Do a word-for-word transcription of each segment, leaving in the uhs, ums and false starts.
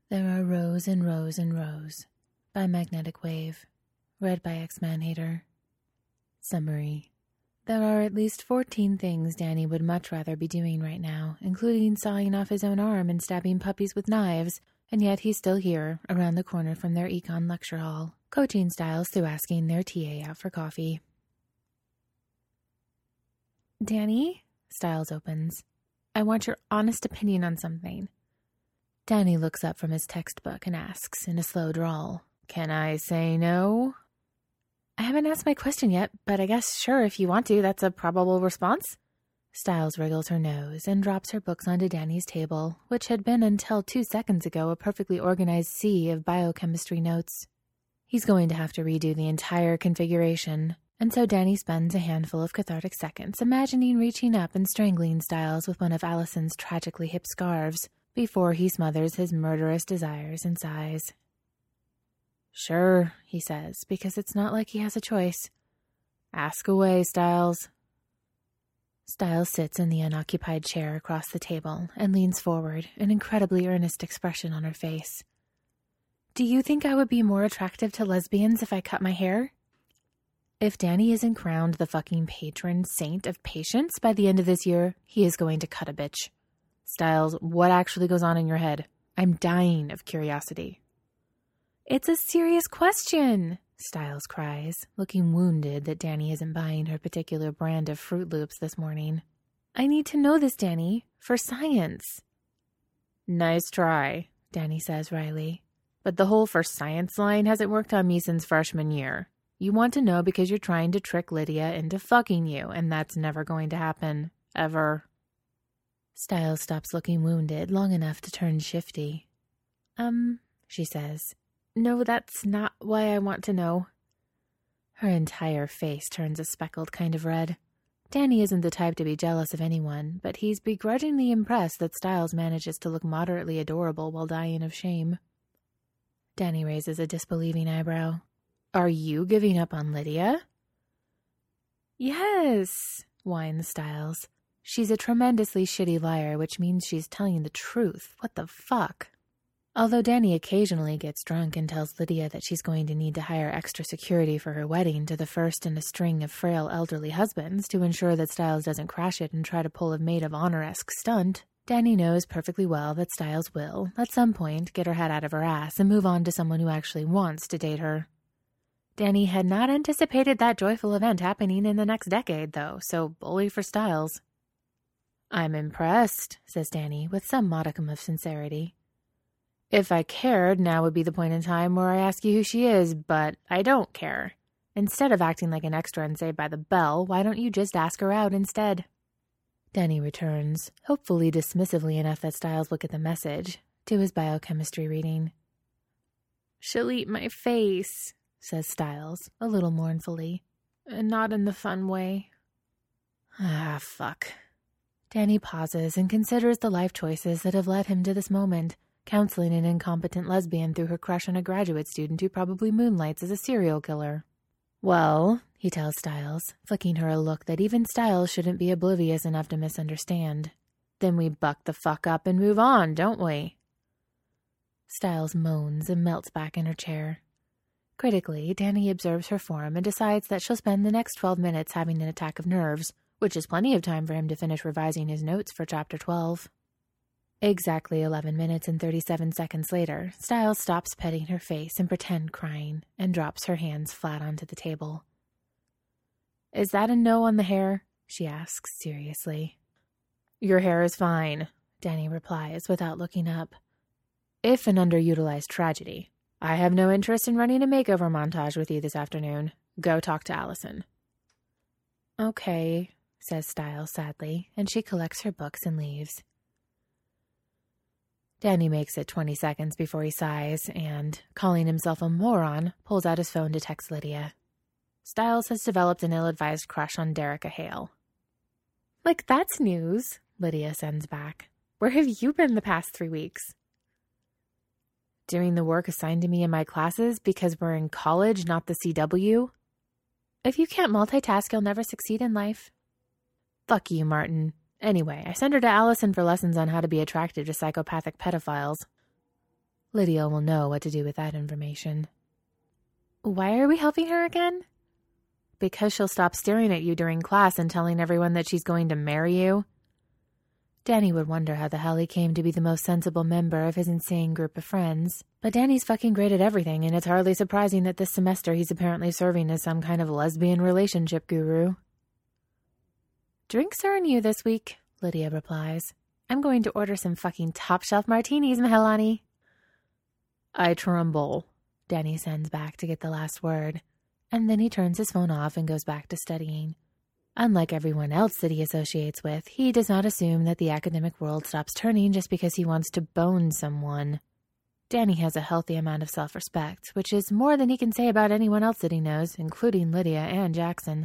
There are rows and rows and rows by Magnetic Wave, read by X-Man Hater. Summary. There are at least fourteen things Danny would much rather be doing right now, including sawing off his own arm and stabbing puppies with knives, and yet he's still here, around the corner from their econ lecture hall, coaching Styles through asking their T A out for coffee. Danny? Styles opens. I want your honest opinion on something. Danny looks up from his textbook and asks in a slow drawl, Can I say no? I haven't asked my question yet, but I guess sure if you want to, that's a probable response. Styles wriggles her nose and drops her books onto Danny's table, which had been until two seconds ago a perfectly organized sea of biochemistry notes. He's going to have to redo the entire configuration, and so Danny spends a handful of cathartic seconds imagining reaching up and strangling Styles with one of Allison's tragically hip scarves before he smothers his murderous desires and sighs. Sure, he says, because it's not like he has a choice. Ask away, Styles. Styles sits in the unoccupied chair across the table and leans forward, an incredibly earnest expression on her face. Do you think I would be more attractive to lesbians if I cut my hair? If Danny isn't crowned the fucking patron saint of patience by the end of this year, he is going to cut a bitch. Styles, what actually goes on in your head? I'm dying of curiosity. It's a serious question, Styles cries, looking wounded that Danny isn't buying her particular brand of Fruit Loops this morning. I need to know this, Danny, for science. Nice try, Danny says wryly. But the whole for science line hasn't worked on me since freshman year. You want to know because you're trying to trick Lydia into fucking you, and that's never going to happen. Ever. Styles stops looking wounded long enough to turn shifty. Um, she says. No, that's not why I want to know. Her entire face turns a speckled kind of red. Danny isn't the type to be jealous of anyone, but he's begrudgingly impressed that Styles manages to look moderately adorable while dying of shame. Danny raises a disbelieving eyebrow. Are you giving up on Lydia? Yes, whines Styles. She's a tremendously shitty liar, which means she's telling the truth. What the fuck? Although Danny occasionally gets drunk and tells Lydia that she's going to need to hire extra security for her wedding to the first in a string of frail elderly husbands to ensure that Styles doesn't crash it and try to pull a maid of honor-esque stunt, Danny knows perfectly well that Styles will, at some point, get her head out of her ass and move on to someone who actually wants to date her. Danny had not anticipated that joyful event happening in the next decade, though, so bully for Styles. I'm impressed, says Danny, with some modicum of sincerity. If I cared, now would be the point in time where I ask you who she is, but I don't care. Instead of acting like an extra in Saved by the Bell, why don't you just ask her out instead? Danny returns, hopefully dismissively enough that Styles will get the message, to his biochemistry reading. She'll eat my face, says Styles, a little mournfully, and not in the fun way. Ah, fuck. Danny pauses and considers the life choices that have led him to this moment, counseling an incompetent lesbian through her crush on a graduate student who probably moonlights as a serial killer. Well, he tells Styles, flicking her a look that even Styles shouldn't be oblivious enough to misunderstand. Then we buck the fuck up and move on, don't we? Styles moans and melts back in her chair. Critically, Danny observes her form and decides that she'll spend the next twelve minutes having an attack of nerves, which is plenty of time for him to finish revising his notes for Chapter twelve. Exactly eleven minutes and thirty-seven seconds later, Styles stops petting her face and pretend crying, and drops her hands flat onto the table. Is that a no on the hair? She asks seriously. Your hair is fine, Danny replies without looking up. If an underutilized tragedy. I have no interest in running a makeover montage with you this afternoon. Go talk to Allison. Okay, says Styles sadly, and she collects her books and leaves. Danny makes it twenty seconds before he sighs and, calling himself a moron, pulls out his phone to text Lydia. Styles has developed an ill-advised crush on Derica Hale. Like, that's news, Lydia sends back. Where have you been the past three weeks? Doing the work assigned to me in my classes because we're in college, not the C W? If you can't multitask, you'll never succeed in life. Fuck you, Martin. Anyway, I sent her to Allison for lessons on how to be attracted to psychopathic pedophiles. Lydia will know what to do with that information. Why are we helping her again? Because she'll stop staring at you during class and telling everyone that she's going to marry you. Danny would wonder how the hell he came to be the most sensible member of his insane group of friends. But Danny's fucking great at everything, and it's hardly surprising that this semester he's apparently serving as some kind of lesbian relationship guru. Drinks are on you this week, Lydia replies. I'm going to order some fucking top-shelf martinis, Mahelani. I tremble, Danny sends back to get the last word, and then he turns his phone off and goes back to studying. Unlike everyone else that he associates with, he does not assume that the academic world stops turning just because he wants to bone someone. Danny has a healthy amount of self-respect, which is more than he can say about anyone else that he knows, including Lydia and Jackson.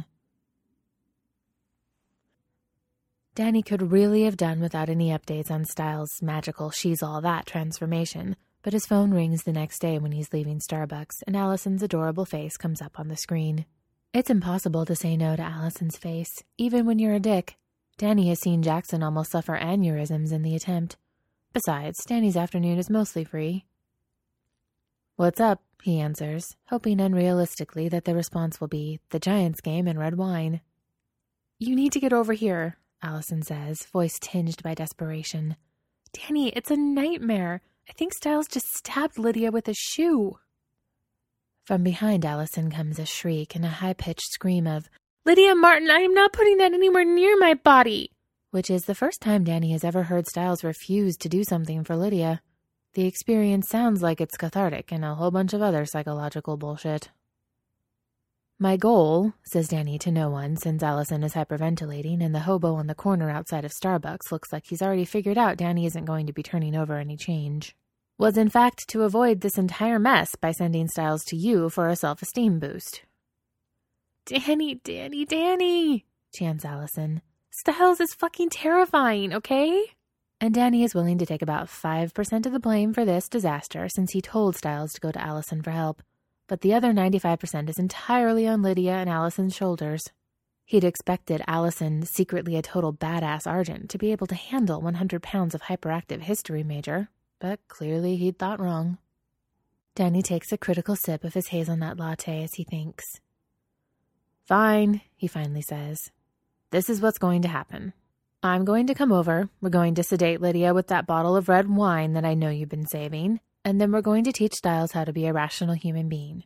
Danny could really have done without any updates on Styles' magical she's-all-that transformation, but his phone rings the next day when he's leaving Starbucks, and Allison's adorable face comes up on the screen. It's impossible to say no to Allison's face, even when you're a dick. Danny has seen Jackson almost suffer aneurysms in the attempt. Besides, Danny's afternoon is mostly free. What's up? He answers, hoping unrealistically that the response will be the Giants game and red wine. You need to get over here, Allison says, voice tinged by desperation. Danny, it's a nightmare. I think Styles just stabbed Lydia with a shoe. From behind Allison comes a shriek and a high-pitched scream of, Lydia Martin, I am not putting that anywhere near my body! Which is the first time Danny has ever heard Styles refuse to do something for Lydia. The experience sounds like it's cathartic and a whole bunch of other psychological bullshit. My goal, says Danny to no one since Allison is hyperventilating and the hobo on the corner outside of Starbucks looks like he's already figured out Danny isn't going to be turning over any change, was in fact to avoid this entire mess by sending Styles to you for a self-esteem boost. Danny, Danny, Danny, chants Allison. Styles is fucking terrifying, okay? And Danny is willing to take about five percent of the blame for this disaster since he told Styles to go to Allison for help. But the other ninety-five percent is entirely on Lydia and Allison's shoulders. He'd expected Allison, secretly a total badass Argent, to be able to handle one hundred pounds of hyperactive history major, but clearly he'd thought wrong. Danny takes a critical sip of his hazelnut latte as he thinks. Fine, he finally says. This is what's going to happen. I'm going to come over, we're going to sedate Lydia with that bottle of red wine that I know you've been saving, and then we're going to teach Styles how to be a rational human being.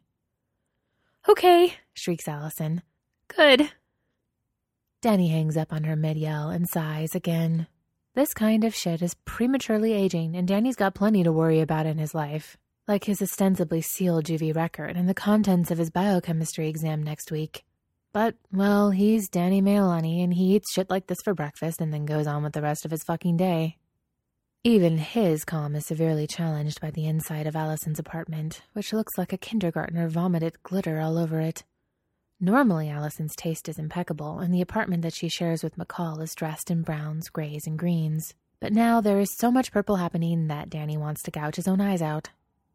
Okay, shrieks Allison. Good. Danny hangs up on her mid-yell and sighs again. This kind of shit is prematurely aging, and Danny's got plenty to worry about in his life, like his ostensibly sealed juvie record and the contents of his biochemistry exam next week. But, well, he's Danny Mahelani, and he eats shit like this for breakfast and then goes on with the rest of his fucking day. Even his calm is severely challenged by the inside of Allison's apartment, which looks like a kindergartner vomited glitter all over it. Normally, Allison's taste is impeccable, and the apartment that she shares with McCall is dressed in browns, grays, and greens. But now there is so much purple happening that Danny wants to gouge his own eyes out.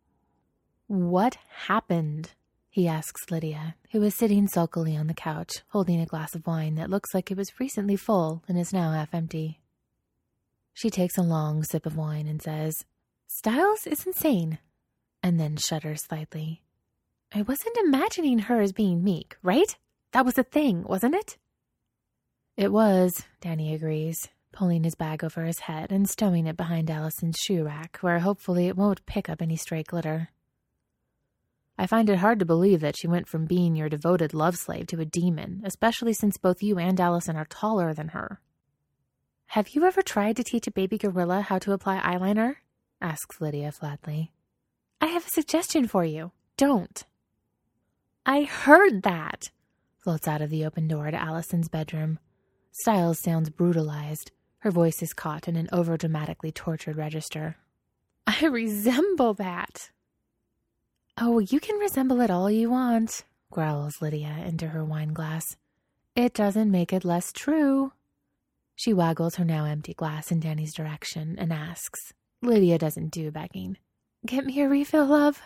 What happened? He asks Lydia, who is sitting sulkily on the couch, holding a glass of wine that looks like it was recently full and is now half empty. She takes a long sip of wine and says, Styles is insane, and then shudders slightly. I wasn't imagining her as being meek, right? That was a thing, wasn't it? It was, Danny agrees, pulling his bag over his head and stowing it behind Allison's shoe rack, where hopefully it won't pick up any stray glitter. I find it hard to believe that she went from being your devoted love slave to a demon, especially since both you and Allison are taller than her. Have you ever tried to teach a baby gorilla how to apply eyeliner? Asks Lydia flatly. I have a suggestion for you. Don't. I heard that, floats out of the open door to Allison's bedroom. Styles sounds brutalized. Her voice is caught in an overdramatically tortured register. I resemble that. Oh, you can resemble it all you want, growls Lydia into her wine glass. It doesn't make it less true. She waggles her now empty glass in Danny's direction and asks. Lydia doesn't do begging. Get me a refill, love.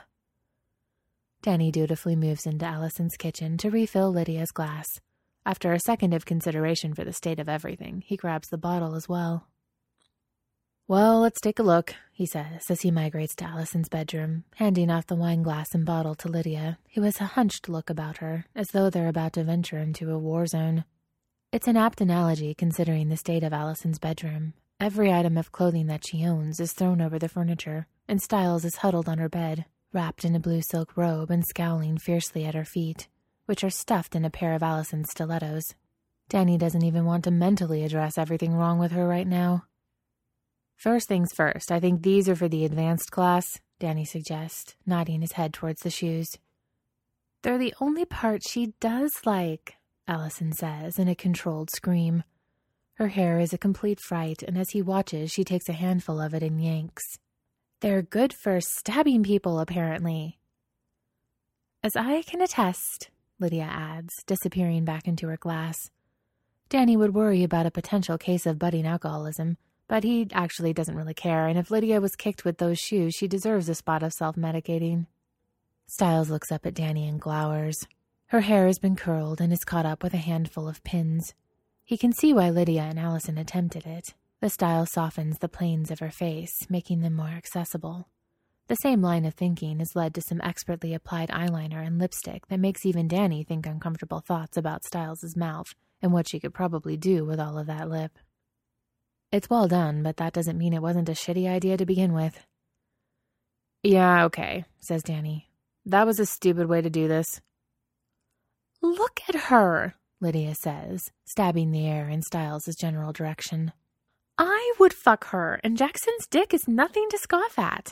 Danny dutifully moves into Allison's kitchen to refill Lydia's glass. After a second of consideration for the state of everything, he grabs the bottle as well. Well, let's take a look, he says as he migrates to Allison's bedroom, handing off the wine glass and bottle to Lydia, who has a hunched look about her, as though they're about to venture into a war zone. It's an apt analogy considering the state of Allison's bedroom. Every item of clothing that she owns is thrown over the furniture, and Styles is huddled on her bed, wrapped in a blue silk robe and scowling fiercely at her feet, which are stuffed in a pair of Allison's stilettos. Danny doesn't even want to mentally address everything wrong with her right now. First things first, I think these are for the advanced class, Danny suggests, nodding his head towards the shoes. They're the only part she does like, Allison says in a controlled scream. Her hair is a complete fright, and as he watches, she takes a handful of it and yanks. They're good for stabbing people, apparently. As I can attest, Lydia adds, disappearing back into her glass. Danny would worry about a potential case of budding alcoholism, but he actually doesn't really care, and if Lydia was kicked with those shoes, she deserves a spot of self-medicating. Styles looks up at Danny and glowers. Her hair has been curled and is caught up with a handful of pins. He can see why Lydia and Allison attempted it. The style softens the planes of her face, making them more accessible. The same line of thinking has led to some expertly applied eyeliner and lipstick that makes even Danny think uncomfortable thoughts about Styles' mouth and what she could probably do with all of that lip. It's well done, but that doesn't mean it wasn't a shitty idea to begin with. Yeah, okay, says Danny. That was a stupid way to do this. Look at her, Lydia says, stabbing the air in Styles' general direction. I would fuck her, and Jackson's dick is nothing to scoff at.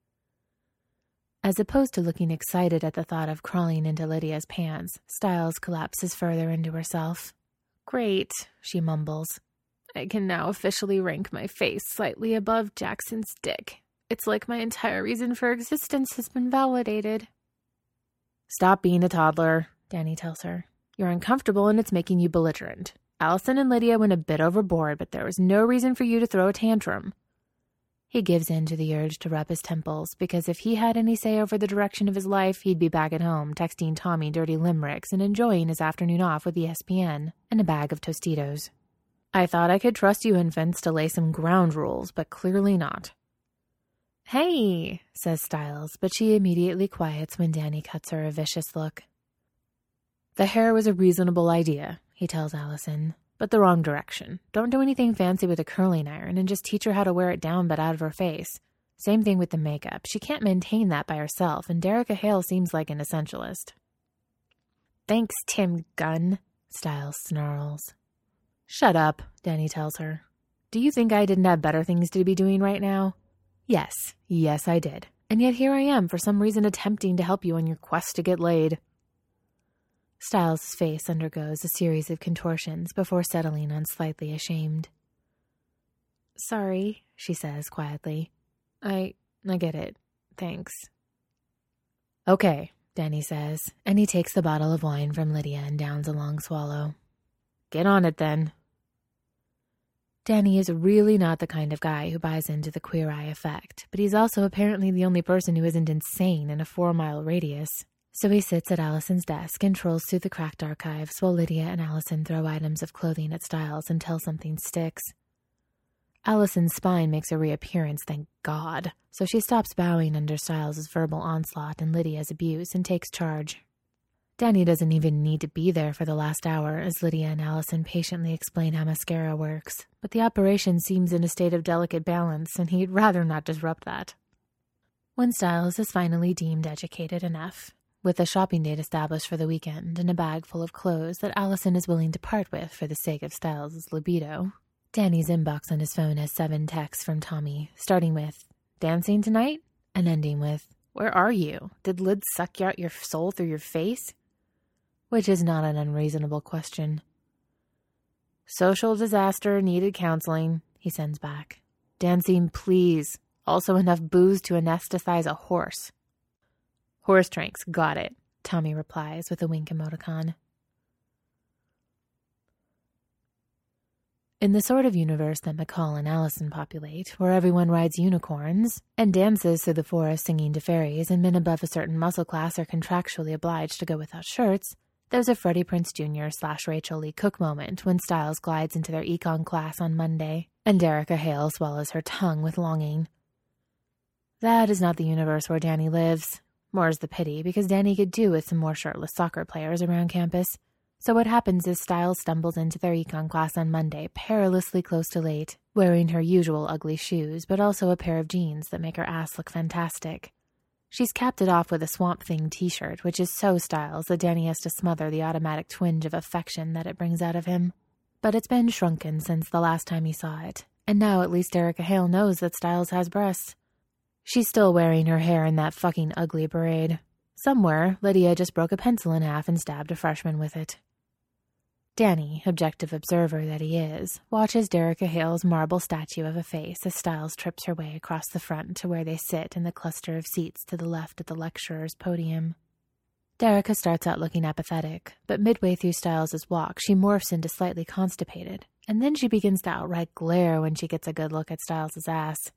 As opposed to looking excited at the thought of crawling into Lydia's pants, Styles collapses further into herself. Great, she mumbles. I can now officially rank my face slightly above Jackson's dick. It's like my entire reason for existence has been validated. Stop being a toddler, Danny tells her. You're uncomfortable and it's making you belligerent. Allison and Lydia went a bit overboard, but there was no reason for you to throw a tantrum. He gives in to the urge to rub his temples, because if he had any say over the direction of his life, he'd be back at home, texting Tommy dirty limericks and enjoying his afternoon off with E S P N and a bag of Tostitos. I thought I could trust you infants to lay some ground rules, but clearly not. Hey, says Styles, but she immediately quiets when Danny cuts her a vicious look. The hair was a reasonable idea, he tells Allison, but the wrong direction. Don't do anything fancy with a curling iron and just teach her how to wear it down but out of her face. Same thing with the makeup. She can't maintain that by herself, and Derica Hale seems like an essentialist. Thanks, Tim Gunn, Styles snarls. Shut up, Danny tells her. Do you think I didn't have better things to be doing right now? Yes, yes I did. And yet here I am for some reason attempting to help you on your quest to get laid. Styles' face undergoes a series of contortions before settling on slightly ashamed. Sorry, she says quietly. I, I get it. Thanks. Okay, Danny says, and he takes the bottle of wine from Lydia and downs a long swallow. Get on it then. Danny is really not the kind of guy who buys into the Queer Eye effect, but he's also apparently the only person who isn't insane in a four-mile radius. So he sits at Allison's desk and trolls through the cracked archives while Lydia and Allison throw items of clothing at Styles until something sticks. Allison's spine makes a reappearance, thank God, so she stops bowing under Styles' verbal onslaught and Lydia's abuse and takes charge. Danny doesn't even need to be there for the last hour as Lydia and Allison patiently explain how mascara works, but the operation seems in a state of delicate balance and he'd rather not disrupt that. When Styles is finally deemed educated enough, with a shopping date established for the weekend and a bag full of clothes that Allison is willing to part with for the sake of Styles' libido, Danny's inbox on his phone has seven texts from Tommy, starting with, dancing tonight? And ending with, where are you? Did Lid suck out your soul through your face? Which is not an unreasonable question. Social disaster, needed counseling, he sends back. Dancing, please. Also enough booze to anesthetize a horse. Horse drinks, got it, Tommy replies with a wink emoticon. In the sort of universe that McCall and Allison populate, where everyone rides unicorns and dances through the forest singing to fairies and men above a certain muscle class are contractually obliged to go without shirts, there's a Freddie Prinze Junior slash Rachel Lee Cook moment when Styles glides into their econ class on Monday. And Derricka Hale swallows her tongue with longing. That is not the universe where Danny lives. More's the pity, because Danny could do with some more shirtless soccer players around campus. So what happens is Stiles stumbles into their econ class on Monday, perilously close to late, wearing her usual ugly shoes, but also a pair of jeans that make her ass look fantastic. She's capped it off with a Swamp Thing t-shirt, which is so Stiles that Danny has to smother the automatic twinge of affection that it brings out of him. But it's been shrunken since the last time he saw it, and now at least Derricka Hale knows that Stiles has breasts. She's still wearing her hair in that fucking ugly braid. Somewhere, Lydia just broke a pencil in half and stabbed a freshman with it. Danny, objective observer that he is, watches Derricka Hale's marble statue of a face as Stiles trips her way across the front to where they sit in the cluster of seats to the left of the lecturer's podium. Derricka starts out looking apathetic, but midway through Stiles' walk, she morphs into slightly constipated, and then she begins to outright glare when she gets a good look at Stiles' ass.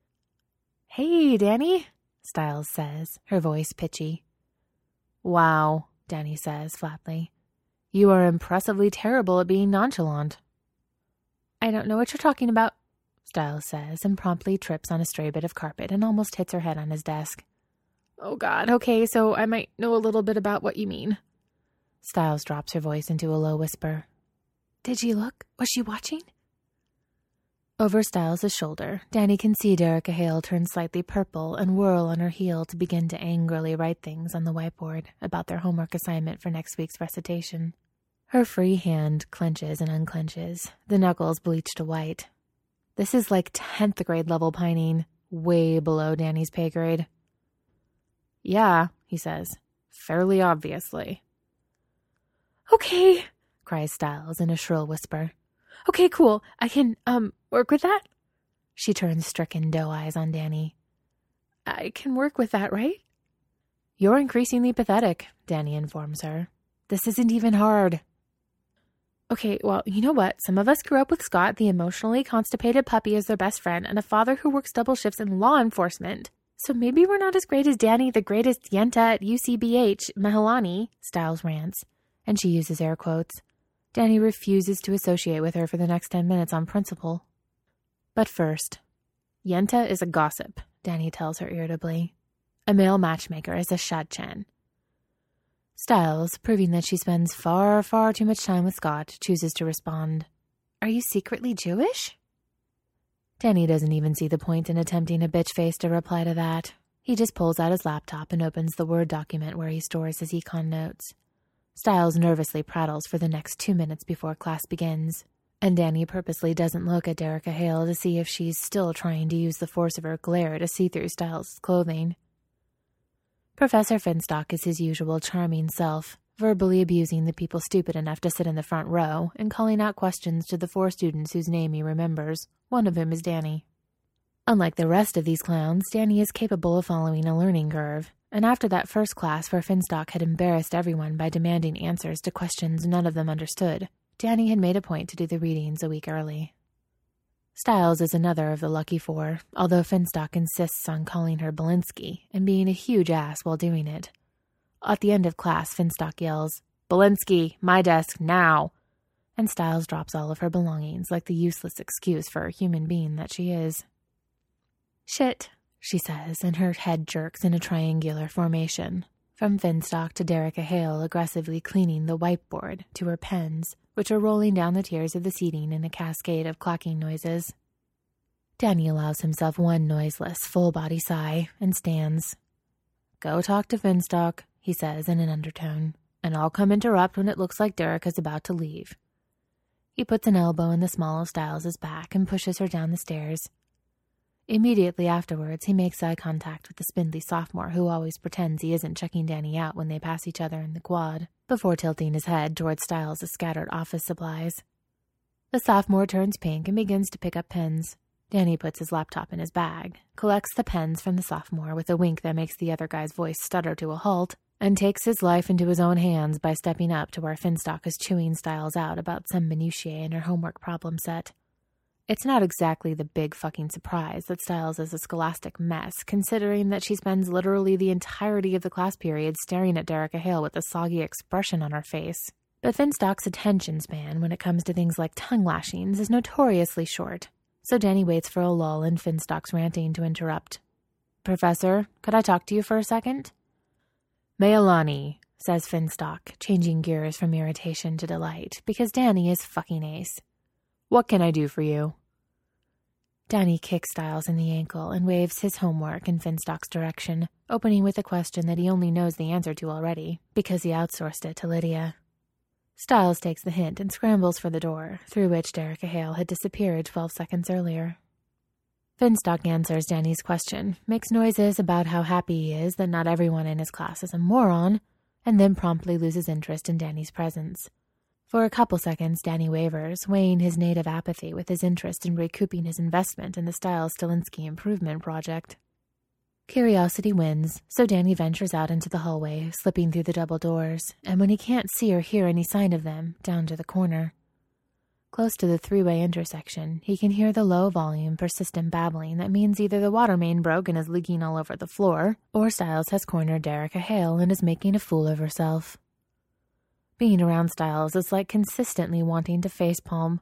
"Hey, Danny," Stiles says, her voice pitchy. "Wow," Danny says flatly. "You are impressively terrible at being nonchalant." "I don't know what you're talking about," Stiles says, and promptly trips on a stray bit of carpet and almost hits her head on his desk. "Oh God, okay, so I might know a little bit about what you mean." Stiles drops her voice into a low whisper. "Did she look? Was she watching?" Over Stiles' shoulder, Danny can see Derricka Hale turn slightly purple and whirl on her heel to begin to angrily write things on the whiteboard about their homework assignment for next week's recitation. Her free hand clenches and unclenches, the knuckles bleach to white. This is like tenth grade level pining, way below Danny's pay grade. "Yeah," he says, "fairly obviously." "Okay," cries Stiles in a shrill whisper. "Okay, cool. I can, um, work with that?" She turns stricken doe eyes on Danny. "I can work with that, right?" "You're increasingly pathetic," Danny informs her. "This isn't even hard." "Okay, well, you know what? Some of us grew up with Scott, the emotionally constipated puppy, as their best friend, and a father who works double shifts in law enforcement. So maybe we're not as great as Danny, the greatest Yenta at U C B H, Mahalani," Stiles rants, and she uses air quotes. Danny refuses to associate with her for the next ten minutes on principle. But first, Yenta is a gossip, Danny tells her irritably. A male matchmaker is a Shadchan. Stiles, proving that she spends far, far too much time with Scott, chooses to respond, "Are you secretly Jewish?" Danny doesn't even see the point in attempting a bitch face to reply to that. He just pulls out his laptop and opens the Word document where he stores his econ notes. Stiles nervously prattles for the next two minutes before class begins, and Danny purposely doesn't look at Derricka Hale to see if she's still trying to use the force of her glare to see through Stiles' clothing. Professor Finstock is his usual charming self, verbally abusing the people stupid enough to sit in the front row and calling out questions to the four students whose name he remembers, one of whom is Danny. Unlike the rest of these clowns, Danny is capable of following a learning curve, and after that first class where Finstock had embarrassed everyone by demanding answers to questions none of them understood, Danny had made a point to do the readings a week early. Stiles is another of the lucky four, although Finstock insists on calling her Belinsky and being a huge ass while doing it. At the end of class, Finstock yells, "Belinsky, my desk, now!" And Stiles drops all of her belongings like the useless excuse for a human being that she is. "Shit," she says, and her head jerks in a triangular formation, from Finstock to Derricka Hale aggressively cleaning the whiteboard to her pens, which are rolling down the tiers of the seating in a cascade of clacking noises. Danny allows himself one noiseless, full-body sigh and stands. "Go talk to Finstock," he says in an undertone, "and I'll come interrupt when it looks like Derricka's about to leave." He puts an elbow in the small of Stiles' back and pushes her down the stairs. Immediately afterwards, he makes eye contact with the spindly sophomore who always pretends he isn't checking Danny out when they pass each other in the quad, before tilting his head towards Stiles' scattered office supplies. The sophomore turns pink and begins to pick up pens. Danny puts his laptop in his bag, collects the pens from the sophomore with a wink that makes the other guy's voice stutter to a halt, and takes his life into his own hands by stepping up to where Finstock is chewing Stiles out about some minutiae in her homework problem set. It's not exactly the big fucking surprise that Stiles is a scholastic mess, considering that she spends literally the entirety of the class period staring at Derricka Hale with a soggy expression on her face. But Finstock's attention span when it comes to things like tongue lashings is notoriously short. so Danny waits for a lull in Finstock's ranting to interrupt. "Professor, could I talk to you for a second?" "Mailani," says Finstock, changing gears from irritation to delight, because Danny is fucking ace. "What can I do for you?" Danny kicks Styles in the ankle and waves his homework in Finstock's direction, opening with a question that he only knows the answer to already, because he outsourced it to Lydia. Styles takes the hint and scrambles for the door, through which Derek Hale had disappeared twelve seconds earlier. Finstock answers Danny's question, makes noises about how happy he is that not everyone in his class is a moron, and then promptly loses interest in Danny's presence. For a couple seconds, Danny wavers, weighing his native apathy with his interest in recouping his investment in the Styles-Stilinski improvement project. Curiosity wins, so Danny ventures out into the hallway, slipping through the double doors, and when he can't see or hear any sign of them, down to the corner. Close to the three-way intersection, he can hear the low-volume, persistent babbling that means either the water main broke and is leaking all over the floor, or Styles has cornered Derica Hale and is making a fool of herself. Being around Styles is like consistently wanting to facepalm.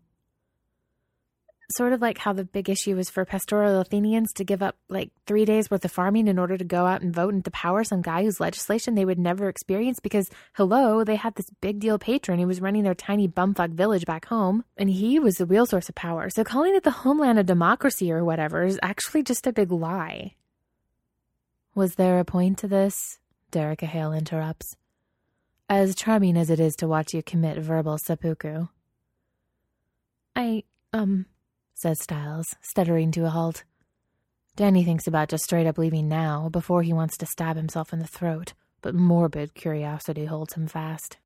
Sort of like how the big issue was for pastoral Athenians to give up like three days worth of farming in order to go out and vote and to power some guy whose legislation they would never experience because, hello, they had this big deal patron who was running their tiny bumfuck village back home, and he was the real source of power. So calling it the homeland of democracy or whatever is actually just a big lie. Was there a point to this? Derica Hale interrupts. As charming as it is to watch you commit verbal seppuku. I, um... says Styles, stuttering to a halt. Danny thinks about just straight up leaving now, before he wants to stab himself in the throat, but morbid curiosity holds him fast.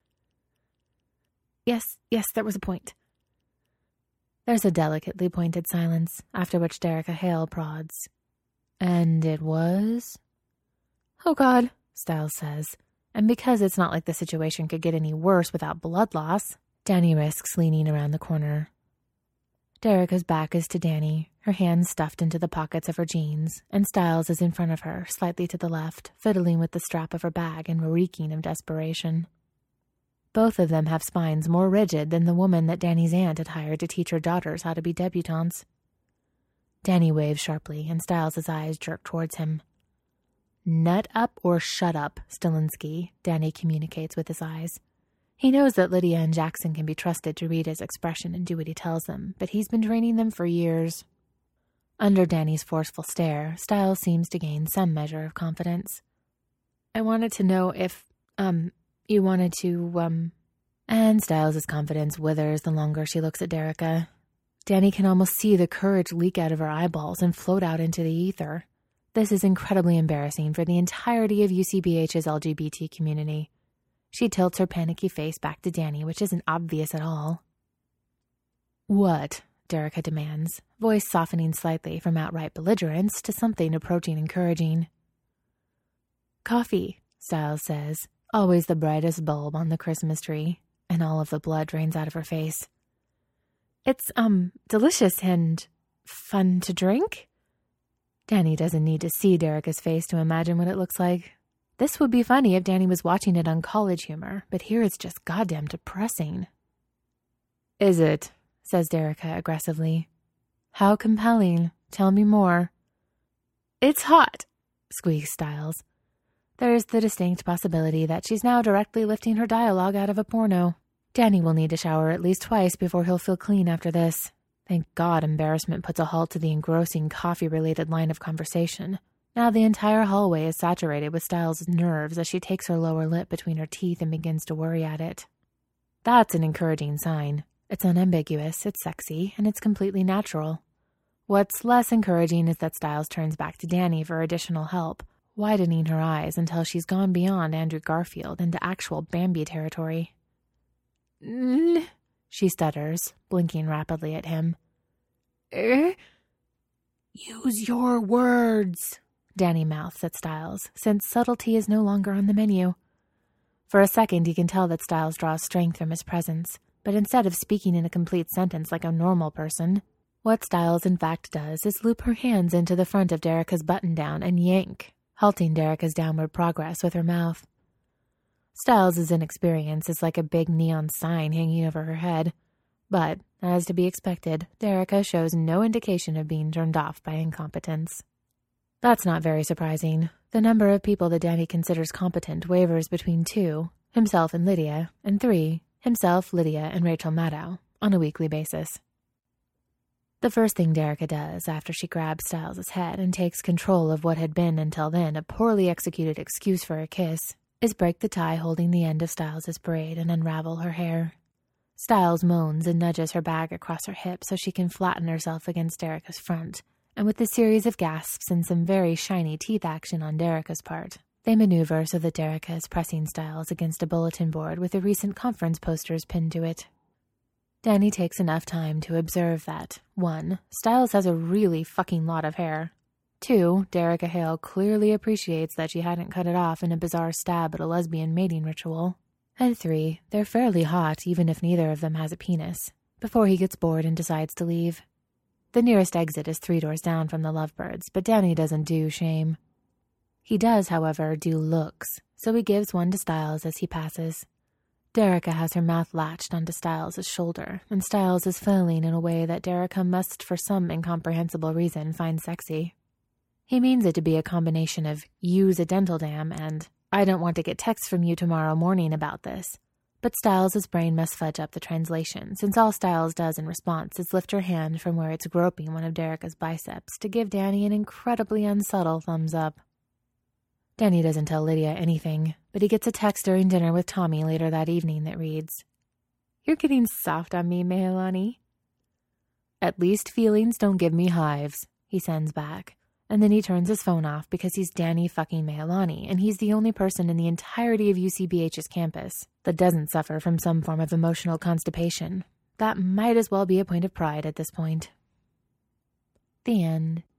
Yes, yes, there was a point. There's a delicately pointed silence, after which Derica Hale prods. And it was? Oh God, Styles says, and because it's not like the situation could get any worse without blood loss, Danny risks leaning around the corner. Derica's back is to Danny, her hands stuffed into the pockets of her jeans, and Styles is in front of her, slightly to the left, fiddling with the strap of her bag and reeking of desperation. Both of them have spines more rigid than the woman that Danny's aunt had hired to teach her daughters how to be debutantes. Danny waves sharply, and Styles' eyes jerk towards him. Nut up or shut up, Stilinski, Danny communicates with his eyes. He knows that Lydia and Jackson can be trusted to read his expression and do what he tells them, but he's been training them for years. Under Danny's forceful stare, Styles seems to gain some measure of confidence. I wanted to know if, um, you wanted to, um... And Styles' confidence withers the longer she looks at Derica. Danny can almost see the courage leak out of her eyeballs and float out into the ether. This is incredibly embarrassing for the entirety of U C B H's L G B T community. She tilts her panicky face back to Danny, which isn't obvious at all. What? Derica demands, voice softening slightly from outright belligerence to something approaching encouraging. Coffee, Styles says, always the brightest bulb on the Christmas tree, and all of the blood drains out of her face. It's, um, delicious and fun to drink? Danny doesn't need to see Derica's face to imagine what it looks like. This would be funny if Danny was watching it on College Humor, but here it's just goddamn depressing. Is it? Says Derica aggressively. How compelling. Tell me more. It's hot, squeaks Styles. There's the distinct possibility that she's now directly lifting her dialogue out of a porno. Danny will need to shower at least twice before he'll feel clean after this. Thank God embarrassment puts a halt to the engrossing coffee-related line of conversation. Now the entire hallway is saturated with Styles' nerves as she takes her lower lip between her teeth and begins to worry at it. That's an encouraging sign. It's unambiguous, it's sexy, and it's completely natural. What's less encouraging is that Styles turns back to Danny for additional help, widening her eyes until she's gone beyond Andrew Garfield into actual Bambi territory. Mm, she stutters, blinking rapidly at him. Er? Use your words, Danny mouths at Styles, since subtlety is no longer on the menu. For a second, he can tell that Styles draws strength from his presence, but instead of speaking in a complete sentence like a normal person, what Styles in fact does is loop her hands into the front of Derica's button-down and yank, halting Derica's downward progress with her mouth. Styles' inexperience is like a big neon sign hanging over her head. But, as to be expected, Derica shows no indication of being turned off by incompetence. That's not very surprising. The number of people that Danny considers competent wavers between two, himself and Lydia, and three, himself, Lydia, and Rachel Maddow, on a weekly basis. The first thing Derica does after she grabs Stiles' head and takes control of what had been until then a poorly executed excuse for a kiss is break the tie holding the end of Stiles' braid and unravel her hair. Stiles moans and nudges her bag across her hip so she can flatten herself against Derica's front, and with a series of gasps and some very shiny teeth action on Derica's part, they maneuver so that Derica is pressing Stiles against a bulletin board with the recent conference posters pinned to it. Danny takes enough time to observe that, one, Stiles has a really fucking lot of hair. Two, Derica Hale clearly appreciates that she hadn't cut it off in a bizarre stab at a lesbian mating ritual. And three, they're fairly hot even if neither of them has a penis, before he gets bored and decides to leave. The nearest exit is three doors down from the Lovebirds, but Danny doesn't do shame. He does, however, do looks, so he gives one to Stiles as he passes. Derica has her mouth latched onto Stiles' shoulder, and Stiles is flailing in a way that Derica must, for some incomprehensible reason, find sexy. He means it to be a combination of use a dental dam and I don't want to get texts from you tomorrow morning about this. But Stiles' brain must fudge up the translation, since all Stiles does in response is lift her hand from where it's groping one of Derica's biceps to give Danny an incredibly unsubtle thumbs up. Danny doesn't tell Lydia anything, but he gets a text during dinner with Tommy later that evening that reads, "You're getting soft on me, Meilani." "At least feelings don't give me hives," he sends back, and then he turns his phone off because he's Danny fucking Meilani, and he's the only person in the entirety of U C B H's campus that doesn't suffer from some form of emotional constipation. That might as well be a point of pride at this point. The end.